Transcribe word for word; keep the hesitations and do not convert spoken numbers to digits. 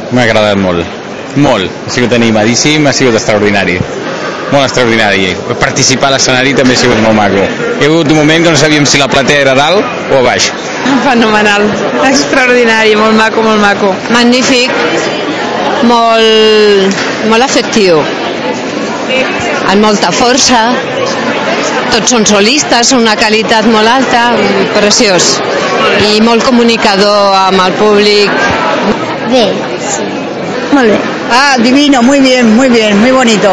m'ha agradat molt, molt, ha sigut animadíssim, ha sigut extraordinari, molt extraordinari. Participar a l'escenari també ha sigut molt maco. Hi ha hagut un moment que no sabíem si la platea era a dalt o a baix. Fenomenal, extraordinari, molt maco, molt maco. Magnífic, molt, molt efectiu, amb molta força, tots són solistes, una qualitat molt alta, preciós, i molt comunicador amb el públic. Bé, sí. Molt bé. Ah, divino, muy bien, muy bien, muy bonito.